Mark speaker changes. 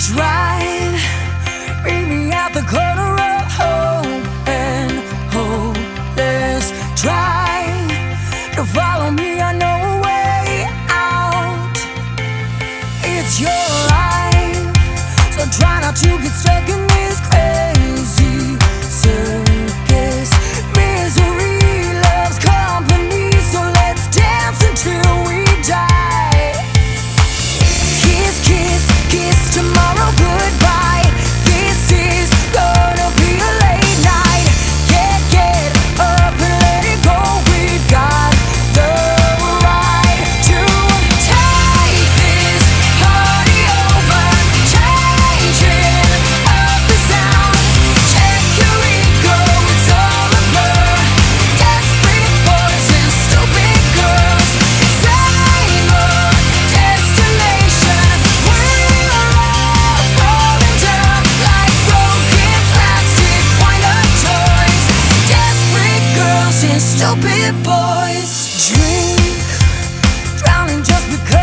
Speaker 1: right. Meet me at the corner of hope and hopeless. Try to follow me, I know a way out. It's your life, so try not to get stuck in this crazy circus. Misery loves company, so let's dance until we die. Kiss, kiss, kiss tomorrow goodbye. This is gonna be a late night. Get up and let it go. We've got the right to take this party over. Changing up the sound. Check your ego, it's all a blur. Desperate boys and stupid girls. Same old destination. We're all falling down like broken plastic wind-up toys. Desperate girls and stupid boys. Drink, drowning just because